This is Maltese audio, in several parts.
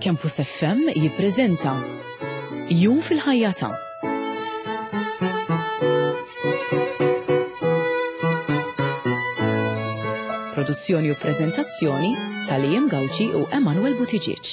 Campus FM jippreżenta Jum fil-ħajja ta'. Produzzjoni u preżentazzjoni tal-Liam Gawci u Emanuel Buttigieg.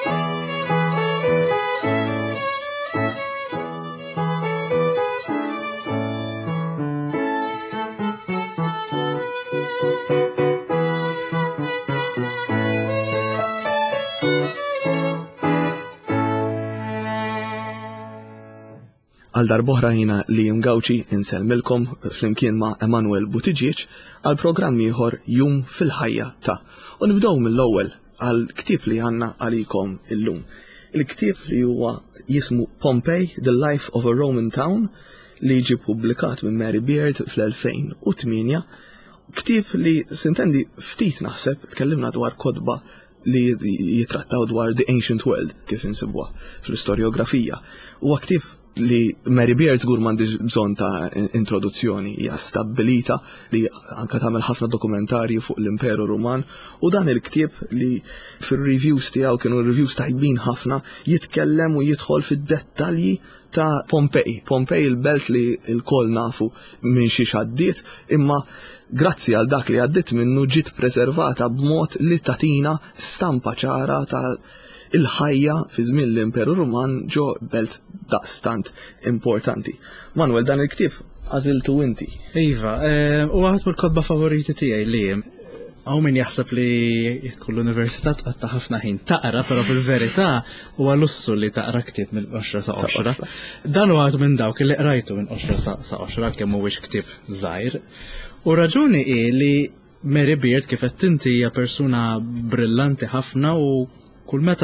Għal darbohra jina Liam Gawci insellmilkom flimkien ma' Emanuel Buttigieg għal programm ieħor Jum fil-ħajja ta'. U nibdew mill-ewwel għal ktieb li għandna għalikom illum. Il-ktieb li huwa jismu Pompeii: The Life of a Roman Town li ġie pubblikat minn Mary Beard fl-2008. Ktieb li sintendi ftit naħseb tkellimna dwar kodba li jitrattaw dwar the ancient world kif insibuha fl-istorjografija. Huwa ktieb li Mary Beard żgur m'għandix bżonn ta' introduzzjoni, hija stabbilita li anke tagħmel ħafna dokumentarji fuq l-Imperu Ruman u dan il-ktieb li fir-reviews tiegħu kienu reviews tajbin ħafna jitkellem u jidħol fid-dettalji ta' Pompeii. Pompeii il-belt li l-kol nafu minn xi għaddiet, imma grazzi għal dak li għaddiet minnu ġiet preservata b'mod li tatina stampa ċara ta' il-ħajja fi żmien l-Imperu Ruman ġo belt daqstant importanti. Manuel, dan il-ktieb għażiltu inti. Iva, u għaħat mill-kodba favoriti tiegħi li għaw min jaħseb li jidħol l-università tqatta ħafna ħin taqra, però fil-verità huwa lussu li taqra ktieb mill-10 sa 10. Dan huwa minn dawk li qrajtu minn 10 sa 10 kemm mhuwiex ktieb żgħir. U raġuni hi li Mary Beard kif qed inti hija persuna brillanti ħafna u kull meta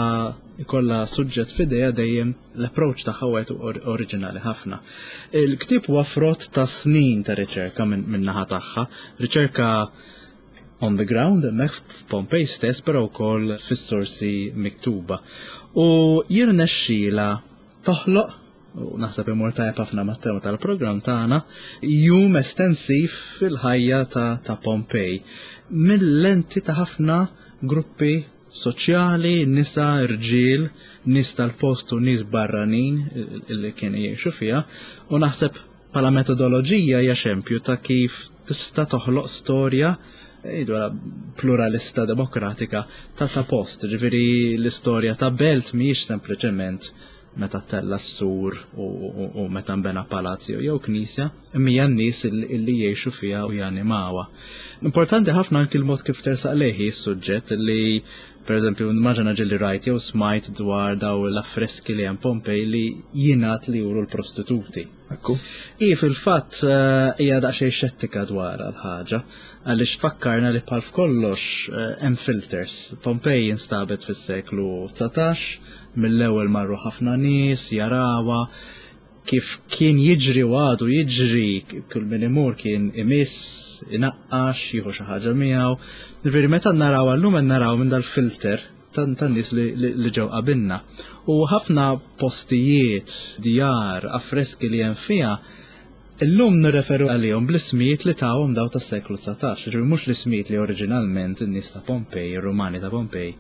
ikolla suġġett f'idea dejjem l-approach tagħha huwa oriġinali ħafna. Il-ktieb huwa frott ta' snin ta' riċerka minn naħa tagħha, riċerka on the ground hemmhekk f'Pompei stess, però wkoll fis-sorsi miktuba. U jirnexxiela toħloq u naħseb imur tajjeb ħafna mat-tema tal-programm tagħna jum estensiv fil-ħajja ta' Pompei mill-lenti ta' ħafna gruppi soċjali, nisa, irġiel, nis tal-post u nis barranin li kienu jgħixu fiha, u naħseb bħala metodoloġija hija xempju ta' kif tista' toħloq storja pluralista demokratika ta' post. Ġifieri l-istorja ta' belt mhijiex sempliċement meta tella s-sur u meta nbena palazzi jew knisja, imma n-nies illi jgħixu fiha u janimawha. Importanti ħafna anke l-mod kif tersaq leħi s-suġġett li pereżempju immaġina ġilli rajt jew smajt dwar daw l-affreski li hemm Pompei li jingħad li juru l-prostituti. Ekku. Fil-fatt hija daqsxejn xettika dwar għall-ħaġa għaliex tfakkarna li bħal f'kollox hemm filters. Pompei instabet fis-seklu 19, mill-ewwel marru ħafna nies jarawha kif kien jiġri u għadu jiġri kull min imur kien imiss, inaqqax, jieħu xi ħaġa miegħu. Ġifieri meta naraw llum qed naraw minn dal-filter tan-nies li ġew qabilna. U ħafna postijiet, djar, affreski li hemm fiha illum nirreferu għalihom bl-ismijiet li tawhom daw tas-seklu 19, ġifieri mhux l-ismijiet li oriġinalment in-nies ta' Pompei, ir-Rumani ta' Pompei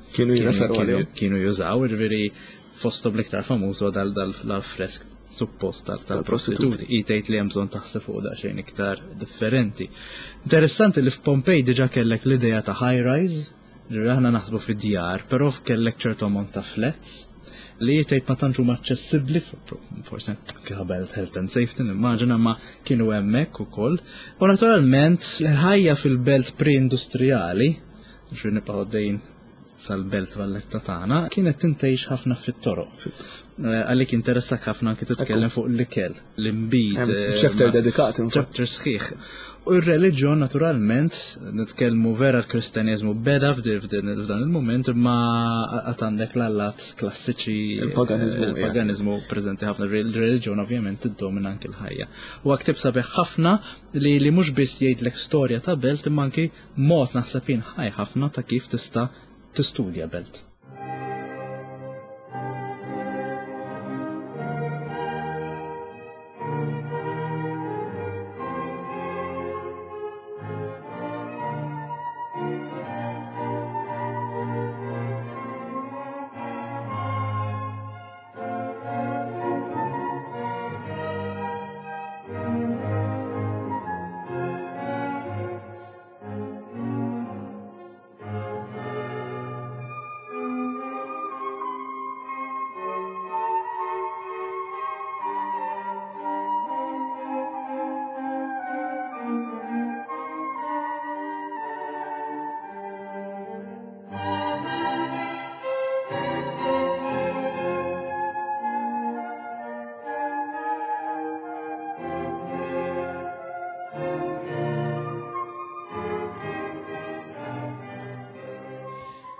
kienu jużaw, ġifieri fosthom l-iktar famuż huwa dal-affresk suppost tal-prostituti. Tgħid li hemm bżonn taħseb fuq daqsxejn iktar differenti. Interessanti li f'Pompei diġà kellek l-idea ta' high-rise, ġifieri aħna naħsbu fid-djar, però kellek ċertu ammont ta' flats li jtejt ma tantx huma aċċessibbli, forsi qabel health and safety nimmaġina ma kienu hemmhekk ukoll. U naturalment l-ħajja fil-belt pre-industrijali, ġifieri nibqgħu għaddejjin sal-belt valletta tagħna, kienet tintgħix ħafna fit-toroq. Għalik interessak ħafna anke titkellem fuq l-ikel, l-imbid. Chapter dedikat. Chapter sħiħ. U r-reliġjon naturalment, nitkellmu vera l-Kristjaneżmu beda f'dan il-moment, imma għad għandek l-allat klassiċi il-paganizmu preżenti ħafna. Il-reliġjon ovvjament tiddomina anke l-ħajja. U ktieb sabiħ ħafna li mhux biss jgħidlek storja ta' belt imma anke mod naħseb ħaj ħafna ta' kif tista' tistudja belt.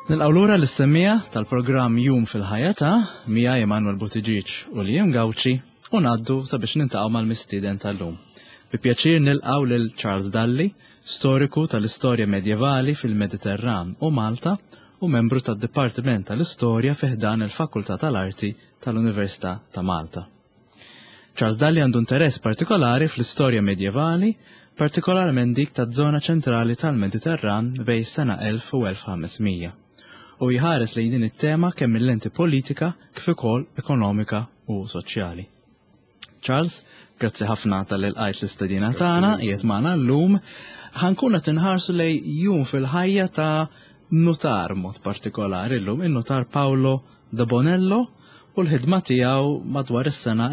Nil-qawlura l-semmija tal-programm Jum fil-ħajja ta' Mija Emanuel Buttigieg u Liam Gauci u ngħaddu sabiex nintaqgħu mal-mistieden tal-lum. Bi pjaċir nilqgħu lil Charles Dalli, storiku tal-istorja medjevali fil-Mediterran u Malta u membru tad-Dipartiment tal-Istorja fih dan il-Fakultà tal-Arti tal-Università ta' Malta. Charles Dalli għandu interess partikolari fl-istorja medjevali, partikolarment dik taż-żona ċentrali tal-Mediterran bejn sena 1000 u 1500. U jħares lejn din it-tema kemm mill-lenti politika kif ukoll ekonomika u soċjali. Charles, grazzi ħafna tal-ilqajt l-istedina tagħna qiegħed magħna llum ħankun qed inħarsu lejn jum fil-ħajja ta' notar mod partikolari llum, in-notar Paolo da Bonello u l-ħidma tiegħu madwar is-sena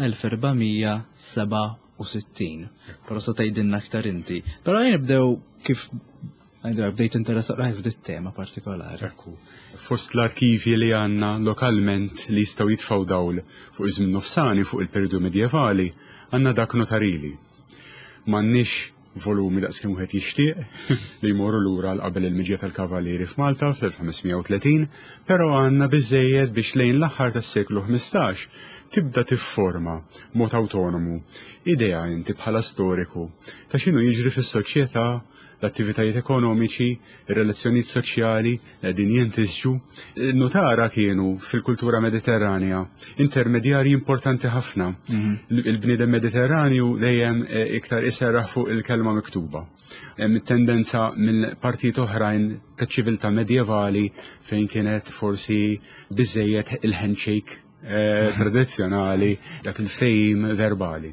1467. Però se tgħidilna aktar inti. Però jien nibdew kif bdejt interessat f'dit tema partikolari. Fost l-arkivji li għanna lokalment li jistaw jitfaw dawl fuq iż-żmien nofsani fuq il-periodu medjevali, għanna dak notarili. M'għandniex volumi daqskemm wieħed jixtieq li jmorru lura l qabel il-miġja tal-Kavalieri f'Malta fl-1530, però għandna biżejjed biex lejn l-aħħar tas-seklu 15 tibda tifforma mod autonomu idea inti bħala storiku ta' x'inhu jiġri fis-soċjetà, l-attivitajiet ekonomiċi, ir-relazzjonijiet soċjali qegħdin jintisġu. Notara kienu fil-kultura mediterranja intermedjarji importanti ħafna. Il-bniedem Mediterranju dejjem iktar iserraħ fuq il-kelma miktuba. Hemm tendenza minn partijiet oħrajn taċ-ċiviltà medjevali fejn kienet forsi biżejjed il-handshake tradizzjonali, dak il-ftehim verbali.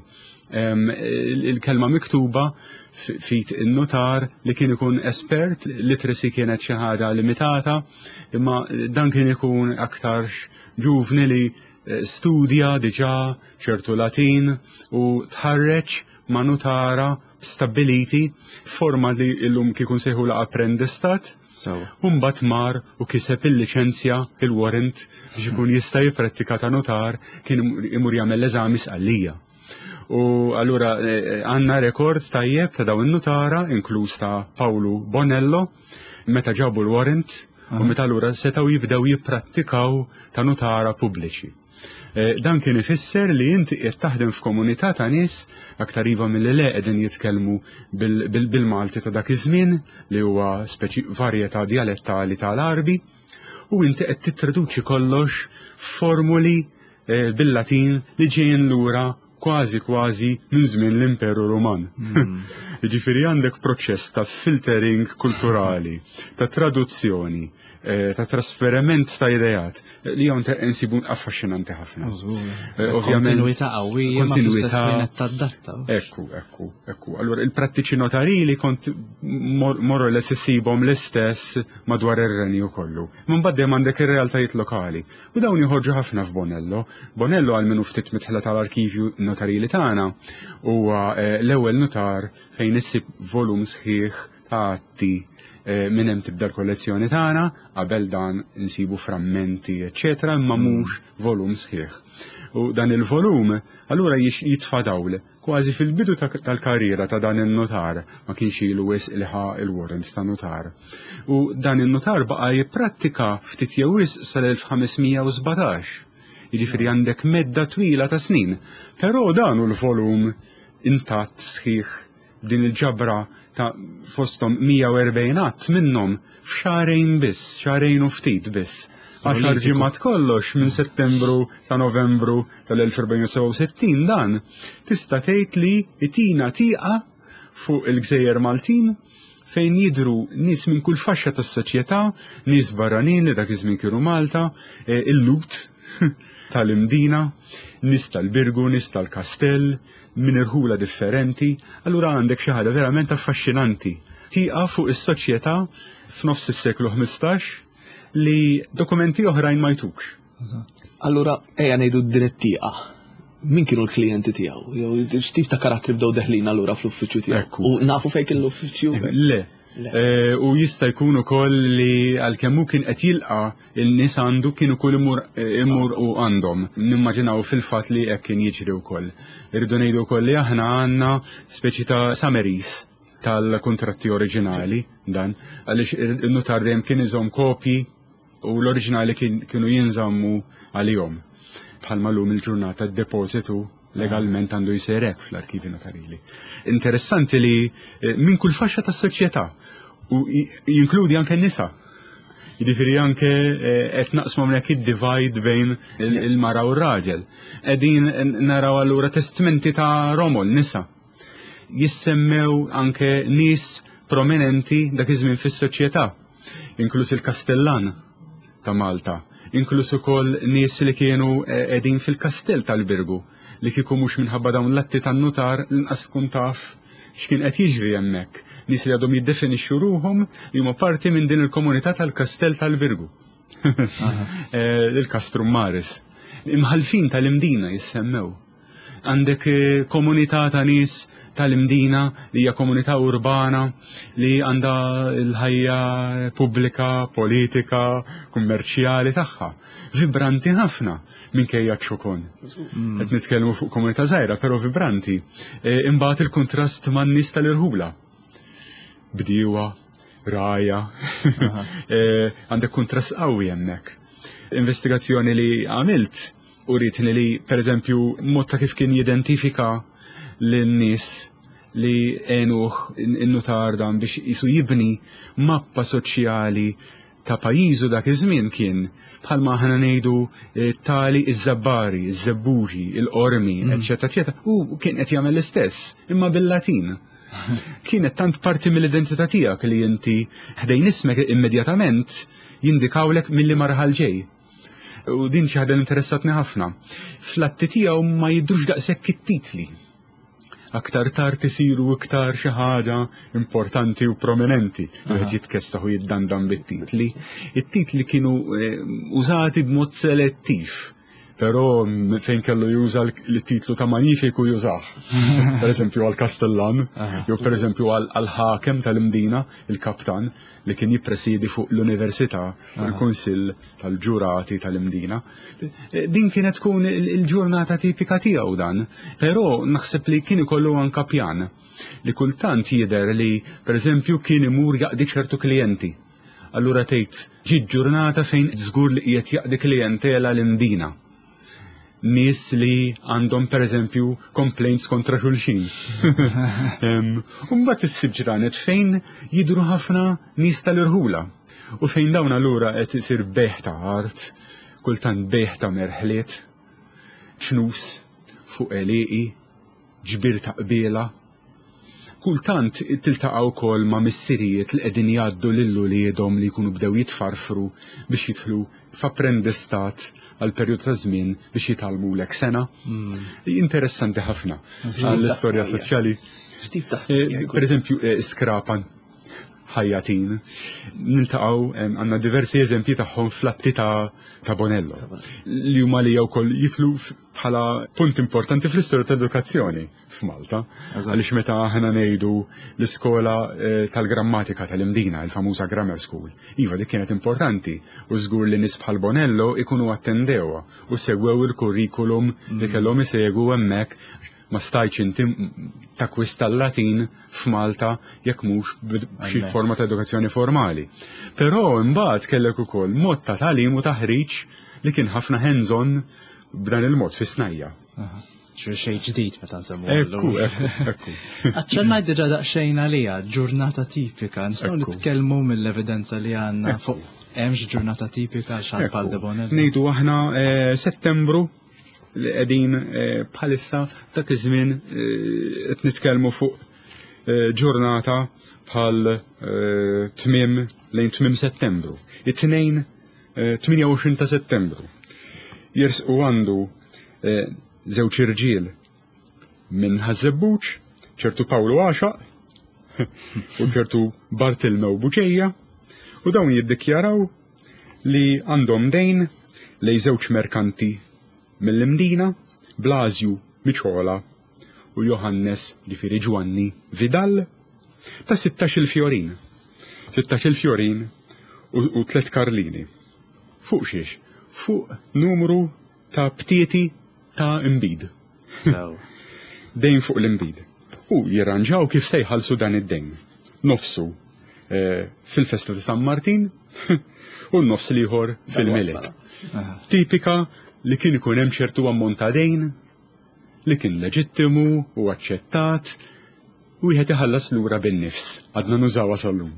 Il-kelma miktuba fit il-notar li kien ikun espert, literacy kienet xi ħaġa limitata, imma dan kien ikun aktarx ġuvni li studja diġà ċertu Latin u tħarreġ ma' notara stabiliti forma li llum kikun sejħula apprendistat. Mbagħad mar u kiseb il-liċenzja, il-warrant biex ikun jista' jipprattika ta' notar, kien imur jagħmel l-eżami sqallija. U allura għandna rekord tajjeb ta' dawn in-notara, inkluż ta' Paolo Bonello, meta ġabu l-warrant u meta allura setgħu jibdew jipprattikaw ta' notara pubbliċi. Dan kien ifisser li inti qed taħdem f'komunità ta' nies aktar iva milli le qegħdin jitkellmu bil-Malti ta' dak iż-żmien li huwa varjetà dialettali tal-Arbi u inti qed titraduċi kollox f'formuli bil-Latin li ġejjin lura kważi minn żmien l-Imperu Ruman. Jiġifieri għandek proċess ta' filtering kulturali, ta' traduzzjoni, ta' trasferiment ta' idejat li hawn insibu affaxxinanti ħafna. Ovvjament kontinwità qawwija ma fl-istess tad-datta. Ekku. Allura il-prattiċi notarili kont morru l issibhom l-istess madwar ir-renju kollu. Minn baddem għandek ir-realtajiet lokali. U dawn joħorġu ħafna f'Bonello. Bonello għal minnu ftit mitħla tal-arkivju notarili tagħna huwa l-ewwel notar fejn issib volum sħiħ ta' atti minn hemm tibda l-kollezzjoni tagħna, qabel dan insibu frammenti, eċetera, imma mhux volum sħiħ. U dan il-volum allura jitfa' dawl kważi fil-bidu tal-karriera ta' dan in-notar, ma kienx ilu wisq ilħa il-warrant ta' notar. U dan in-notar baqa' jipprattika ftit jew wisq sal-1517. Jiġifieri għandek medda twila ta' snin, però dan l-volum intatt sħiħ din il-ġabra ta' fostom 140 att minnhom f'xarejn biss, xarejn u ftit biss. 10 ġimgħat kollox minn Settembru ta' Novembru tal-1467 dan tista' tgħid li itina tieqa fuq il-Gżejjer Maltin fejn jidru nies minn kull faxxa tas-soċjetà, nies barranin li dak iż-żmien kienu Malta, il-lut tal-imdina, nies tal-Birgu, nies tal-Kastell, minn irħula differenti, allura għandek xi ħaġa verament affaxxinanti. Tieqa fuq is-soċjetà f'nofs is-seklu 15 li dokumenti oħrajn ma jtux. Allura ejja ngħidu d-direttieqa. Min kienu l-klijenti tiegħu? Jew x'tip ta' karattri bdew deħlin allura fl-uffiċċju tiegħu? U nafu fejn kien l-uffiċċju? Le. U jista' jkun ukoll li għalkemm hu kien qed jilqa' il-nies għandu kien ukoll imur u għandhom. Nimmaġinaw fil-fatt li hekk kien jiġri wkoll. Irridu ngħidu wkoll li aħna għandna speċi ta' summaries tal-kuntratti oriġinali dan, għaliex in-notar dejjem kien iżomm kopji u l-oriġinali kienu jinżammu għalihom. Bħalma lum il-ġurnata d-depositu legalment għandu jserek fl-arkivi notarili. Interessanti li minn kull faxxa tas-soċjetà u jinkludi anke n-nisa. Jiġifieri anke qed naqsmu hawnhekk id-divide bejn il-mara u r-raġel. Qegħdin naraw allura testamenti ta' Romol, nisa. Jissemmew anke nies prominenti dak iż-żmien fis-soċjetà, inkluż il-Kastellan ta' Malta, inkluż ukoll nies li kienu qegħdin fil-kastell tal-Birgu li kieku mhux minħabba dawn l-atti tan-nutar inqas tkun taf x'kien qed jiġri hemmhekk. Nies li għadhom jiddefinixxu ruhom li huma parti minn din il-komunità tal-Kastell tal-Birgu. Il-Castrum Maris. Imħalfin tal-Imdina jissemmew. Għandek komunità ta' nies tal-Imdina li hija komunità urbana li għandha l-ħajja pubblika, politika, kummerċjali tagħha. Vibranti ħafna minkejja ċokon. Qed nitkellmu fuq komunità żgħira, però vibranti. Imbagħad il-kuntrast man-nies tal-irħula. Bdiewa, raja, għandek kuntrast qawwi hemmhekk. Investigazzjoni li għamilt uritni li, per eżempju, mod ta' kif kien jidentifika lin-nies li għenuh in-nutar dan biex jisu jibni mappa soċjali ta' pajizu dak iż-żmien kien bħalma ħana ngħidu tali iż-żabbari, iż-żebbuġi, il-qormi, eċċetera, u kien qed jagħmel l-istess, imma bil-Latin. Kienet tant parti mill-identità tiegħek li inti ħdejn ismek immedjatament jindikawlek milli marħal ġej. U din xi ħaġa interessatni ħafna. Fl-atti tiegħu ma jidrux daqshekk it-titli. Aktar tard isiru iktar xi ħaġa importanti u prominenti wieħed jitkessaħ u jiddandam bit-titli. It-titli kienu użati b'mod selettiv. Però fejn kellu juża l-titlu ta' magnifiku jużah. Per eżempju għal-Kastellan, jew per eżempju għal-ħakem tal-Imdina, il-kaptan, li kien jippresidi fuq l-Università, il-Kunsill tal-Ġurati tal-Imdina. Din kienet tkun il-ġurnata tipika tiegħu dan, però naħseb li kien ikollu anke pjan li kultant jidher li per eżempju kien imur jaqdi ċertu klijenti. Allura tgħid ġiet ġurnata fejn żgur li qiegħed jaqdi klijentela l-Imdina. Nies li għandhom per eżempju complaints kontra xulxin. Mbagħad issib ġranet fejn jidru ħafna nies tal-irħula. U fejn dawn allura qed isir beħ ta' art, kultant beħ ta' merħliet, ċnus fuq eliqi, ġbir ta' qbiela. Kultant tiltaqgħu wkoll ma' missirijiet li qegħdin jgħaddu lil uliedhom li jkunu bdew jitfarfru biex jidħlu f'apprendistat għal perjod ta' żmien biex jitalmu lek sena. Interessanti ħafna għall-istorja soċjali. Per eżempju, skrapan ħajjatin. Niltaqgħu għandna diversi eżempji tagħhom fl-atti ta' Bonello li huma li wkoll jitlu bħala punt importanti fl-istorja ta' edukazzjoni f'Malta. Għaliex meta aħna ngħidu l-iskola tal-grammatika tal-Imdina, il-famuża Grammar School. Iva dik kienet importanti u żgur li nies bħal Bonello ikunu attendewha u segwew il-kurrikulum li kellhom isegwu hemmhekk. Ma stajċ inti takwista l-Latin f'Malta jekk mhux b'xi forma ta' edukazzjoni formali. Però imbagħad kellek ukoll mod ta' tagħlim u taħriġ li kien ħafna hands-on b'dan il-mod fi snajja. Xejn ġdid meta nsemmu. Ekku. Aċċennaj diġà daqsxejn għaliha, ġurnata tipika. Nistgħu nitkellmu mill-evidenza li għandna fuq hemmx ġurnata tipika x'għal bħal de Bonello. Ngħidu aħna Settembru li qegħdin bħalissa dak iż-żmien qed nitkellmu fuq ġurnata bħal tmiem lejn tmiem Settembru. It-tnejn 28 ta' Settembru. Jersqu għandu żewġ irġiel minn Ħażebbuġ, ċertu Pawlu Għaxaq u ċertu Bartilmew Buċejja, u dawn jiddikjaraw li għandhom dejn lejn żewġ merkanti mill-Imdina, Blasju Miċola u Johannes ġifieri Ġwanni Vidal ta' 16 fjorin. 16 fjorin u 3 karlini. Fuq xiex? Fuq numru ta' ptieti ta' imbid. Dejn fuq l-imbid. U jirranġaw kif se jħallsu dan id-dejn. Nofsu fil-festa ta' San Martin u n-nofs liħor fil-Milet. Tipika li kien ikun hemm ċertu ammont ta' dejn li kien leġittimu u aċċettat u wieħed iħallas lura bin-nifs. Għadna nużawha sal-lum.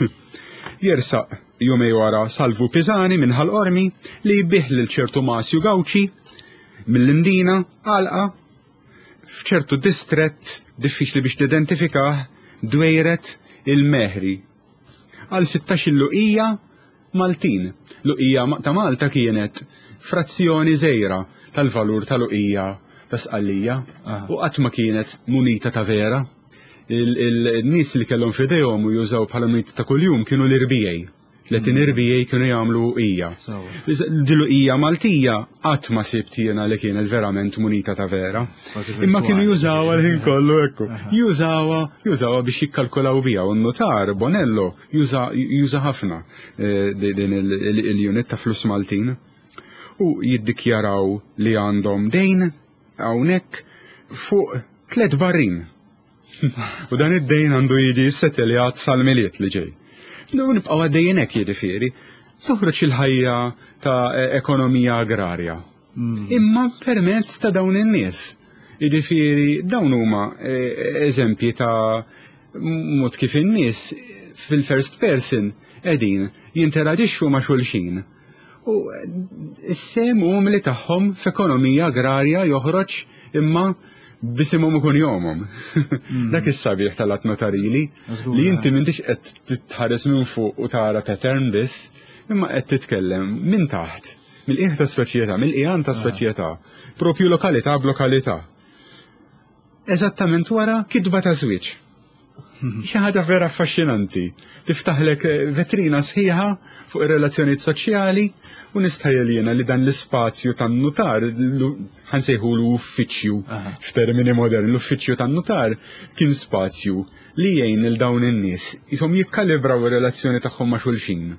Jersaq jumej wara Salvu Pisani minn ħal-Qormi li jbih lil ċertu Masju Gawċi mill-Indina għalqa f'ċertu distrett diffiċli biex tidentifikah dwejret il-Meħri għal 16 luqija Maltin. Luqija ta' Malta kienet frazzjoni żgħira tal-valur tal-luqija ta' Sqallija u qatt ma kienet munita ta' vera. Il-nies li kellhom f'idejhom u jużaw bħala munita ta' kuljum kienu l-irbijej. 30 irbijej kienu jagħmlu uqija. Dil-uqija Maltija qatt ma sibt jiena li kienet verament munita ta' vera. Imma kienu jużawha l-ħin kollu ekku. Jużawha biex jikkalkulaw biha u n-notar Bonello juża ħafna din il-unit ta' flus Maltin. U jiddikjaraw li għandhom dejn hawnhekk fuq 3 barrin. U dan id-dejn għandu jiġi setteljat sal-miliet li ġej. Nibqgħu għaddejjin hekk jiġifieri, toħroġ il-ħajja ta' ekonomija agrarja. Imma permezz ta' dawn in-nies. Jiġifieri dawn huma eżempji ta' mod kif in-nies fil-first person qegħdin jinteraġixxu ma' xulxin. U s-sem li tagħhom f'ekonomija agrarja joħroġ imma bisimhom ikun jomhom. Dak is-sabiħ tal-att notarili li inti m'intix qed titħares minn fuq u tara pattern biss, imma qed titkellem minn taħt, mill-qiegħ tas-soċjetà, mill-qiegħan tas-soċjetà, propju lokalità b'lokalità. Eżattament wara kitba ta' żwieġ. Xi ħaġa vera affaxxinanti. Tiftaħlek vetrina sħiħa fuq ir-relazzjonijiet soċjali u nistħajjel jiena li dan l-ispazju tan-notar ħansejħu l-uffiċċju f'termini moderni, l-uffiċċju tan-notar kien spazju li jgħin il dawn in-nies ishom jikkalibraw ir-relazzjoni tagħhom ma' xulxin.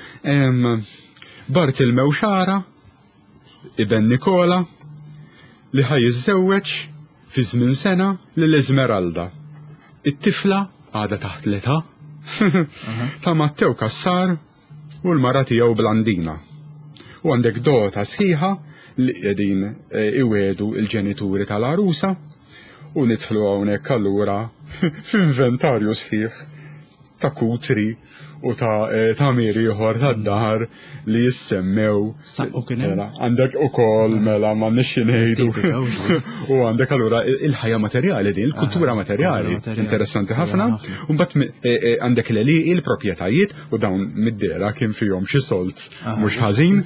Bartilmew Xara, Iben Nikola, li ħajjiżżewweġ fi żmien sena lil Esmeralda. It-tifla għadha taħt l-età ta' Matteo Kassar u l-mara tiegħu Blandina. U għandek dota sħiħa li qegħdin iwedu l-ġenituri tal-arusa u nidħlu hawnhekk allura f'inventarju sħiħ ta' kutri u ta' miri ieħor tad-daħar li jissemmew. Għandek ukoll mela ma nixxi ngħidu. U għandek allura il-ħajja materjali din, il-kultura materjali interessanti ħafna. U mbagħad għandek l-eliqi il-proprjetajiet u dawn mid-dera kien fihom xi solt mhux ħażin.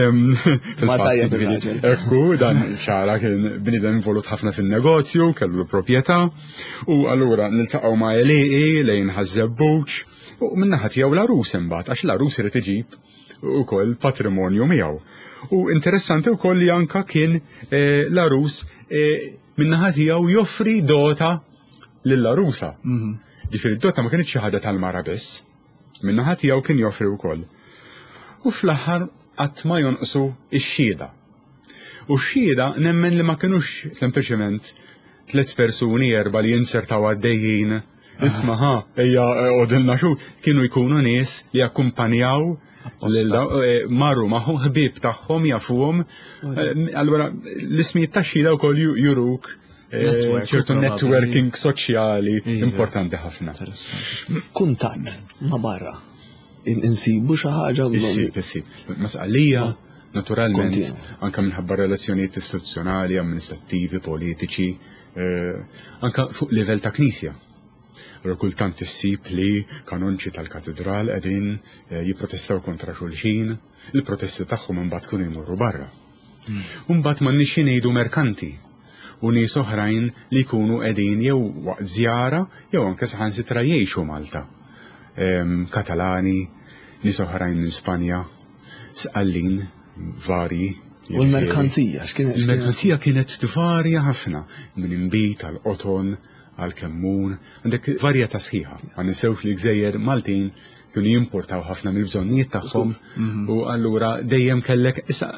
Ekku dan Xara kien bniedem involut ħafna fin-negozju, kellu proprjetà u allura niltaqgħu ma' eliqi lejn ħażebbuċ. U minnaħa tiegħu l-arus imbagħad għax l-arus irid iġib ukoll patrimonju miegħu. U interessanti wkoll li anke kien l-arus minnaħa tiegħu joffri dota lill-arusa. Ġifieri d-dota ma kienx xi ħaġa tal-mara biss. Minnaħa tiegħu kien joffri wkoll. U fl-aħħar qatt ma jonqsu x-xhieda. U x-xhieda nemmen li ma kinux sempliċement 3 persuni 4 li jinsertaw għaddejjin. Ismaħa, ejja għodilna xu, kienu jkunu nies li akkumpanjaw marru maħu ħbib taħħom jafuhom. Allura l-ismijiet tax-xhieda wkoll juruk ċertu networking soċjali importanti ħafna. Kuntatt ma' barra. Insibu xi ħaġa. Issib. Masqalija naturalment anke minħabba relazzjonijiet istituzzjonali, amministrattivi, politiċi, anke fuq livell ta' knisja. Kultant issib li kanonċi tal-katedral qegħdin jipprotestaw kontra xulxin, il-protesti tagħhom imbagħad kienu jmorru barra. Imbagħad m'għandniex ngħidu merkanti u nies oħrajn li jkunu qegħdin jew waqt żjara jew anke saħansitra jgħixu Malta. Katalani, nies oħrajn minn Spanja, Sqallin, varji. U l-merkanzija x'kienet? Il-merkanzija kienet tvarja ħafna minn imbit għall-qoton għal-kemmun, għandek varjeta sħiħa. Ma nisewx li gżejjer Maltin kienu jimportaw ħafna mill-bżonnijiet tagħhom u allura dejjem kellek issa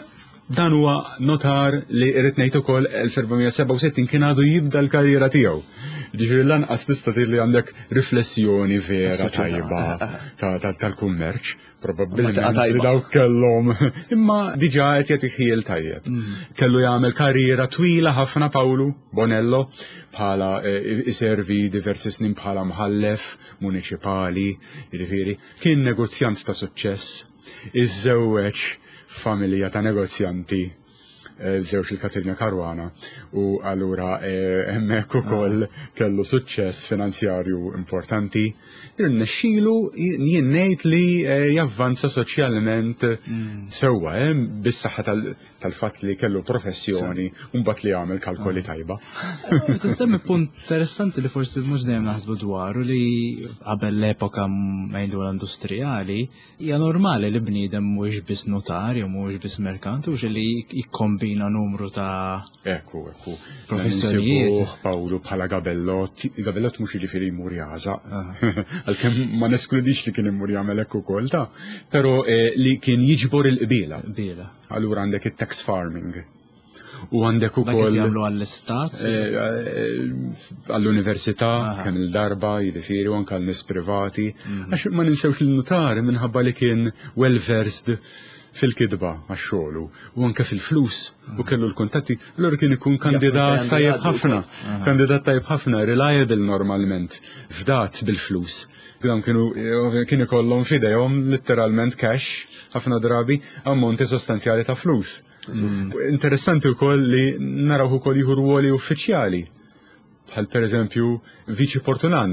Dan huwa notar li irrid ngħid ukoll 1467 kien għadu jibda l-karriera tiegħu. Ġifieri lanqas tista' tgħid li għandek riflessjoni vera tajba tal-kummerċ. Probabbilment li dawk kellhom imma diġà qed jagħti ħiel tajjeb. Kellu jagħmel karriera twila ħafna Pawlu Bonello bħala iservi diversi snin bħala mħallef municipali, jiġifieri kien negozjant ta' suċċess, iżżewweġ familja ta' negozjanti żewġ il-Katerina Karwana u allura hemmhekk ukoll kellu suċċess finanzjarju importanti. Irnexxielu jien ngħid li javvanza soċjalment sewwa bis-saħħa tal-fatt li kellu professjoni u mbagħad li jagħmel kalkoli tajba. Tissemmi punt interessanti li forsi mhux dejjem naħsbu dwaru li qabel l-epoka ngħidu industrijali hija normali li bniedem mhuwiex biss notar jew mhuwiex biss merkant u li jikkombina numru ta' professjonijiet. Pawlu bħala Gabellot mhux jiġifieri jmur jażaq. Għalkemm ma neskludix li kien immur jagħmel hekk ukoll però li kien jiġbor il-qbiela. Allura għandek it-tax farming. U għandek ukoll jagħmlu għall-istat għall-università kemm il-darba jiġifieri u anke għal-nies privati. Għax ma ninsewx il-notar minħabba li kien well versed fil-kidba għax-xogħlu u anke fil-flus u kellu l-kuntatti, allura kien ikun kandidat tajjeb ħafna, reliable normalment, fdat bil-flus. Kien ikollhom f'idejhom literalment cash ħafna drabi ammonti sostanzjali ta' flus. Interessanti wkoll li naraw ukoll jieħu rwoli uffiċjali bħal pereżempju Viċi Portulan.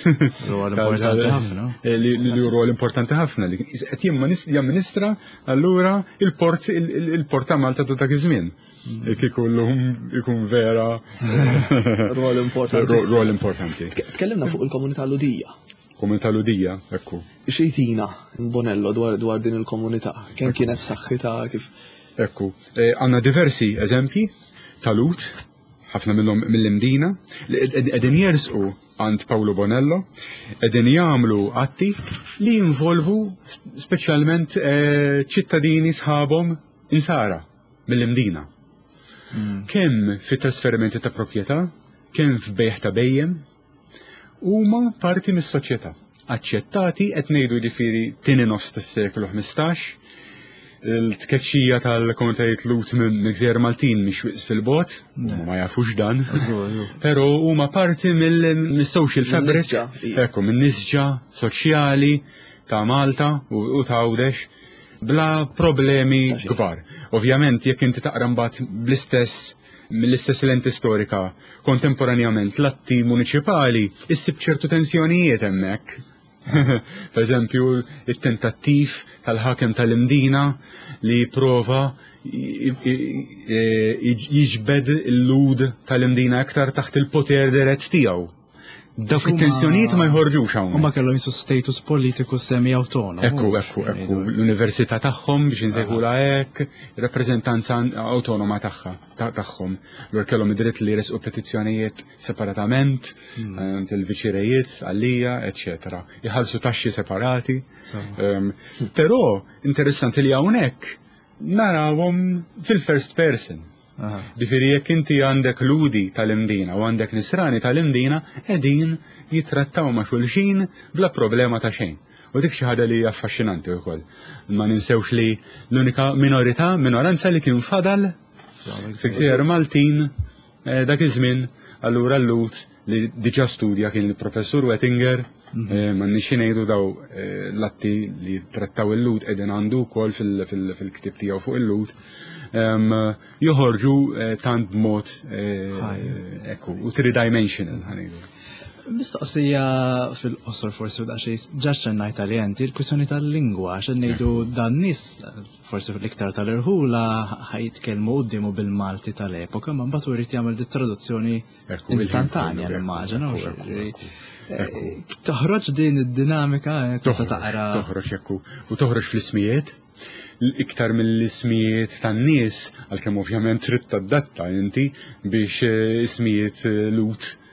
Li rwol importanti ħafna li qed jamministra allura il-port ta' Malta ta' dak iż-żmien. Ikun vera rwol importanti. Tkellimna fuq il-komunità Ludija. Komunità Ludija, ekku. Xejtina Bonello dwar din il-komunità, kemm kienet f'saħħitha kif. Ekku, għandna diversi eżempji ta' lut, ħafna minnhom mill-imdina, li qegħdin jersqu għand Pawlu Bonello, qegħdin jagħmlu atti li jinvolvu speċjalment ċittadini sħabhom insara mill-imdina. Kemm fit-trasferimenti ta' proprjetà, kemm f'bejħ ta' bejjem, huma parti mis-soċjetà. Aċċettati qed ngħidu jiġifieri tieni nofs tas-seklu 15, il-tkeċċija tal-komunitajiet lut minn Gżejjer Maltin mhix wiqs fil-bot, ma jafux dan, però huma parti mill-social fabric, ekku min-nisġa soċjali ta' Malta u ta' Għawdex bla problemi kbar. Ovvjament jekk inti taqra mbagħad mill-istess lenti storika kontemporanjament l-atti municipali issib ċertu tensjonijiet hemmhekk. Per eżempju, il-tentattiv tal-ħakem tal-imdina li prova jiġbed il-lud tal-imdina aktar taħt il-poter dirett tiegħu. Dawk it-tensjonijiet ma jħorġux hawn. Huma kellhom jisu status politiku semi autonomu. Ekku. L-università tagħhom biex insejħula hekk, rappreżentanza awtonoma tagħhom. Lur kellhom id-dritt li jresqu petizzjonijiet separatament, il-viċirejiet, għalija, eċetera. Iħallsu taxxi separati. Però interessanti li hawnhekk narawhom fil-first person. Ġifieri jekk inti għandek ludi tal-imdina u għandek nisrani tal-imdina qegħdin jittrattaw ma' xulxin bla problema ta' xejn. U dik xi ħaġa li affaxxinanti wkoll. Ma ninsewx li l-unika minoranza li kien fadal fi-Gżejjer Maltin dak iż-żmien allura l-lut li diġà studja kien il-professur Wettinger, m'għandniex ngħidu daw l-atti li trattaw il-lut qegħdin għandu wkoll fil-ktieb tiegħu fuq il-lut. Joħorġu tant b'mod u three-dimensional. Mistoqsija fil-qosor forsi daqsxejn ġaxxenna Italjenti, il-kwissjoni tal-lingwa, għax ngħidu dan nies forsi fil-iktar tal-irħula ħajtkellmu qudiemu bil-Malti tal-epoka, ma mbagħad irid jagħmel dit-traduzzjoni instantanja l-immaġina. Toħroġ din id-dinamika ta' taqra. Toħroġ ekku u toħroġ fl-ismijiet. Iktar mill-ismijiet tan-nies, għalkemm ovvjament trid tadatta inti biex ismijiet lut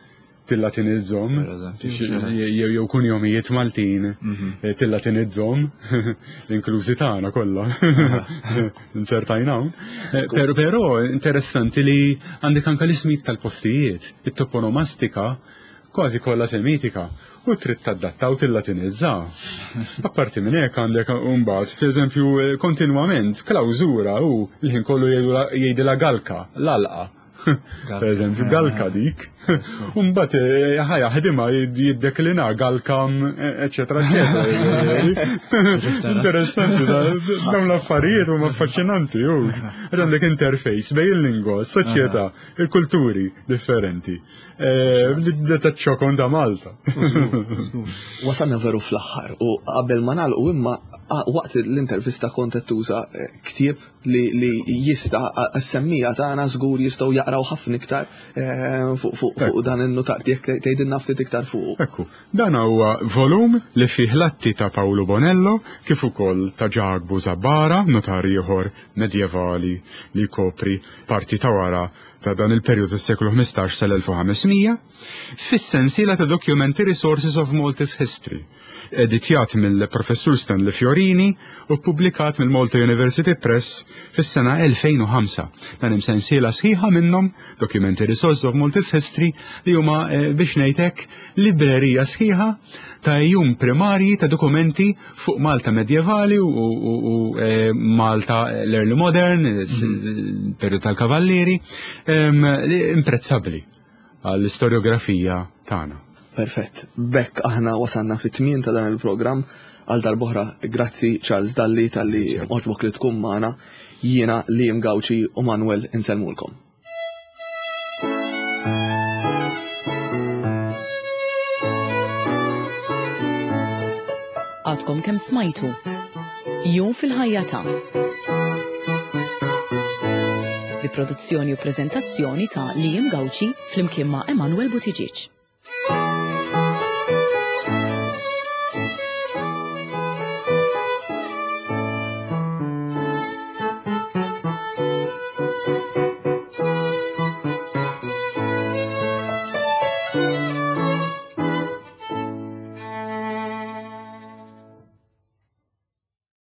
tillatinizzom, jew kunjomijiet Maltin, tillatinizzom, inklużi tagħna kollha. Insertajnaw. Però interessanti li għandek anke l-ismijiet tal-postijiet, it-toponomastika kważi kollha semitika u trid tadatta u tillatinizza. Apparti minn hekk għandek mbagħad, pereżempju, kontinwament klawżura u l-ħin kollu jgħidilha galka, l-alqa. Per eżempju, galka dik. Mbagħad ħajja ħdimha jiddeklina galkam, eċetera, eċetera. Interessanti, dawn l-affarijiet huma affaxxinanti. Għandek interface bejn il-lingwa, s-soċjetà, il-kulturi differenti. Li taċċokon ta' Malta. Wasalna veru fl-aħħar u qabel ma nagħlqu imma waqt l-intervista kont qed tuża ktieb li jista' s-semmija tagħna żgur jistgħu jaqraw ħafna iktar fuq dan in-nutat jekk tgħidilna ftit iktar fuq. Ekku, dan huwa volum li fih latti ta' Paolo Bonello kif ukoll ta' Ġagbu Zabbara, notar ieħor medjevali li kopri parti ta' wara ta' dan il-perjodu tas-seklu 15 sal-1500, fis-sensiela ta' Documentary Sources of Maltese History, editjat mill-professur Stanley Fiorini u ppubblikat mill-Malta University Press fis-sena 2005. Dan hemm sensiela sħiħa minnhom Documentary Sources of Maltese History li huma biex ngħidlek librerija sħiħa ta' jum primarji ta' dokumenti fuq Malta medjevali u Malta l-early modern, periodu tal-kavallieri, imprezzabbli għall-istoriografija tagħna. Perfett. Bekk aħna wasanna fit-tmien ta' dan il-programm għal darbohra grazzi Charles Dalli tal-li oġbok li tkun magħna, jiena Liam Gawci u Manuel inselmulkom. Għadkom kemm smajtu. Jum fil-ħajja ta' bi produzzjoni u preżentazzjoni ta' Liam Gawci flimkien ma' Emanuel Butiġiċ.